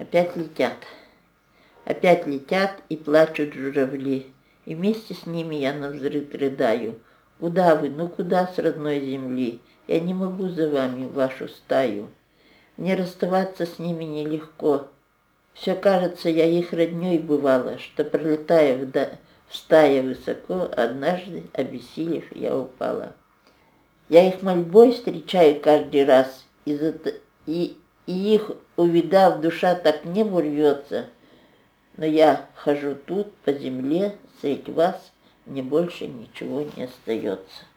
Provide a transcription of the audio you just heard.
Опять летят и плачут журавли, и вместе с ними я навзрыд рыдаю. Куда вы, ну куда с родной земли? Я не могу за вами в вашу стаю. Мне расставаться с ними нелегко. Все кажется, я их роднёй бывала, что, пролетая в стае высоко, однажды, обессилев, я упала. Я их мольбой встречаю каждый раз, и их, увидав, душа так к небу рвется. Но я хожу тут, по земле, средь вас, мне больше ничего не остается.